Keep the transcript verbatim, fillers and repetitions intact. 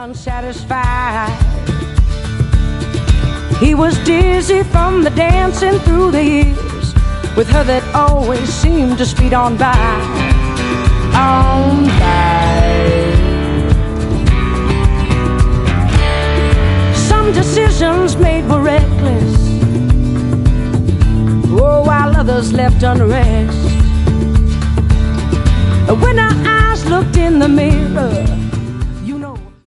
unsatisfied. He was dizzy from the dancing through the years with her that always seemed to speed on by, on by. Some decisions made were reckless, oh, while others left unrest. When our eyes looked in the mirror,